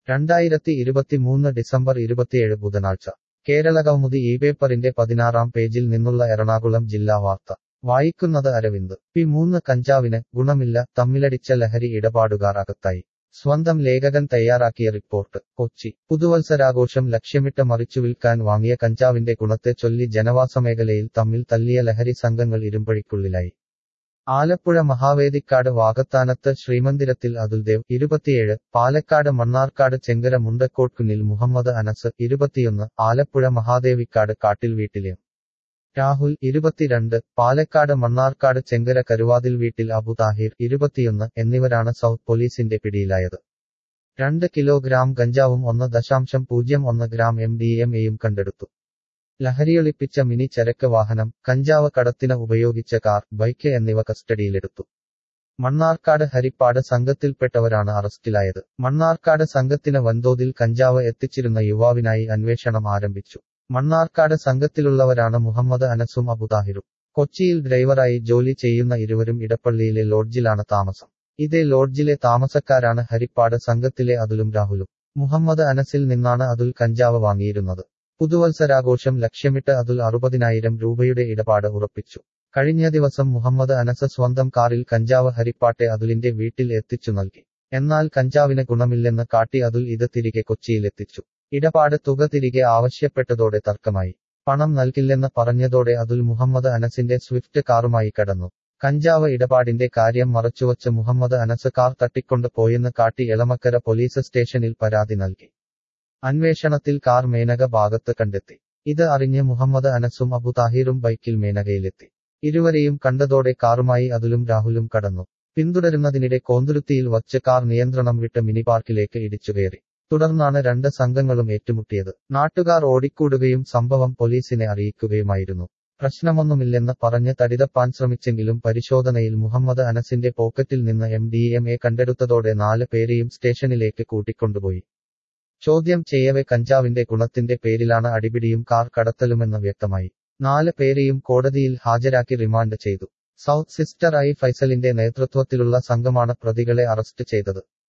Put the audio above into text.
2023 December 27 ബുധനാഴ്ച കേരളകൗമുദി ഈ പേപ്പറിന്റെ 16-ാം പേജിൽ നിന്നുള്ള എറണാകുളം ജില്ലാ വാർത്ത വായിക്കുന്നത് അരവിന്ദ്. പി3 കഞ്ചാവിന് ഗുണമില്ല, തമ്മിലടിച്ച ലഹരി ഇടപാടുകാർ അകത്തായി. സ്വന്തം ലേഖകൻ തയ്യാറാക്കിയ റിപ്പോർട്ട്. കൊച്ചി. പുതുവത്സരാഘോഷം ലക്ഷ്യമിട്ട് മറിച്ചുവിൽക്കാൻ വാങ്ങിയ കഞ്ചാവിന്റെ ഗുണത്തെ ചൊല്ലി ജനവാസമേഖലയിൽ തമ്മിൽ തല്ലിയ ലഹരി സംഘങ്ങൾ ഇരുമ്പഴിക്കുള്ളിലായി. ആലപ്പുഴ മഹാവേദിക്കാട് വാകത്താനത്ത് ശ്രീമന്ദിരത്തിൽ അതുൽദേവ് 27, പാലക്കാട് മണ്ണാർക്കാട് ചെങ്കര മുണ്ടക്കോട്ട്കുന്നിൽ മുഹമ്മദ് അനസ് 21, ആലപ്പുഴ മഹാദേവിക്കാട് കാട്ടിൽ വീട്ടിൽ എം. രാഹുൽ 22, പാലക്കാട് മണ്ണാർക്കാട് ചെങ്കര കരുവാതിൽ വീട്ടിൽ അബു താഹിർ 21 എന്നിവരാണ് സൗത്ത് പോലീസിന്റെ പിടിയിലായത്. 2 കിലോഗ്രാം ഗഞ്ചാവും 1.01 ഗ്രാം MDMAയും കണ്ടെടുത്തു. ലഹരിയൊളിപ്പിച്ച മിനി ചരക്ക് വാഹനം, കഞ്ചാവ് കടത്തിന് ഉപയോഗിച്ച കാർ, ബൈക്ക് എന്നിവ കസ്റ്റഡിയിലെടുത്തു. മണ്ണാർക്കാട് ഹരിപ്പാട് സംഘത്തിൽപ്പെട്ടവരാണ് അറസ്റ്റിലായത്. മണ്ണാർക്കാട് സംഘത്തിന് വൻതോതിൽ കഞ്ചാവ് എത്തിച്ചിരുന്ന യുവാവിനായി അന്വേഷണം ആരംഭിച്ചു. മണ്ണാർക്കാട് സംഘത്തിലുള്ളവരാണ് മുഹമ്മദ് അനസും അബുതാഹിറും. കൊച്ചിയിൽ ഡ്രൈവറായി ജോലി ചെയ്യുന്ന ഇരുവരും ഇടപ്പള്ളിയിലെ ലോഡ്ജിലാണ് താമസം. ഇതേ ലോഡ്ജിലെ താമസക്കാരാണ് ഹരിപ്പാട് സംഘത്തിലെ അതുലും രാഹുലും. മുഹമ്മദ് അനസിൽ നിന്നാണ് അതുൽ കഞ്ചാവ് വാങ്ങിയിരുന്നത്. പുതുവത്സരാഘോഷം ലക്ഷ്യമിട്ട് അതുൽ 60,000 രൂപയുടെ ഇടപാട് ഉറപ്പിച്ചു. കഴിഞ്ഞ ദിവസം മുഹമ്മദ് അനസ് സ്വന്തം കാറിൽ കഞ്ചാവ് ഹരിപ്പാട്ടെ അതുലിന്റെ വീട്ടിൽ എത്തിച്ചു നൽകി. എന്നാൽ കഞ്ചാവിന് ഗുണമില്ലെന്ന് കാട്ടി അതുൽ ഇത് തിരികെ കൊച്ചിയിലെത്തിച്ചു. ഇടപാട് തുക തിരികെ ആവശ്യപ്പെട്ടതോടെ തർക്കമായി. പണം നൽകില്ലെന്ന് പറഞ്ഞതോടെ അതുൽ മുഹമ്മദ് അനസിന്റെ സ്വിഫ്റ്റ് കാറുമായി കടന്നു. കഞ്ചാവ് ഇടപാടിന്റെ കാര്യം മറച്ചുവച്ച് മുഹമ്മദ് അനസ് കാർ തട്ടിക്കൊണ്ട് പോയെന്ന് കാട്ടി എളമക്കര പോലീസ് സ്റ്റേഷനിൽ പരാതി നൽകി. അന്വേഷണത്തിൽ കാർ മേനക ഭാഗത്ത് കണ്ടെത്തി. ഇത് അറിഞ്ഞ് മുഹമ്മദ് അനസും അബു താഹിറും ബൈക്കിൽ മേനകയിലെത്തി. ഇരുവരെയും കണ്ടതോടെ കാറുമായി അതുലും രാഹുലും കടന്നു. പിന്തുടരുന്നതിനിടെ കോന്തുരുത്തിയിൽ വച്ച് കാർ നിയന്ത്രണം വിട്ട് മിനി പാർക്കിലേക്ക് ഇടിച്ചുകയറി. തുടർന്നാണ് രണ്ട് സംഘങ്ങളും ഏറ്റുമുട്ടിയത്. നാട്ടുകാർ ഓടിക്കൂടുകയും സംഭവം പോലീസിനെ അറിയിക്കുകയുമായിരുന്നു. പ്രശ്നമൊന്നുമില്ലെന്ന് പറഞ്ഞ് തടിതപ്പാൻ ശ്രമിച്ചെങ്കിലും പരിശോധനയിൽ മുഹമ്മദ് അനസിന്റെ പോക്കറ്റിൽ നിന്ന് MDMA കണ്ടെടുത്തതോടെ 4 പേരെയും സ്റ്റേഷനിലേക്ക് കൂട്ടിക്കൊണ്ടുപോയി. ചോദ്യം ചെയ്യവെ കഞ്ചാവിന്റെ ഗുണത്തിന്റെ പേരിലാണ് അടിപിടിയും കാർ കടത്തലുമെന്ന് വ്യക്തമായി. 4 പേരെയും കോടതിയിൽ ഹാജരാക്കി റിമാൻഡ് ചെയ്തു. സൗത്ത് സിസ്റ്റർ ഐ ഫൈസലിന്റെ നേതൃത്വത്തിലുള്ള സംഘമാണ് പ്രതികളെ അറസ്റ്റ് ചെയ്തത്.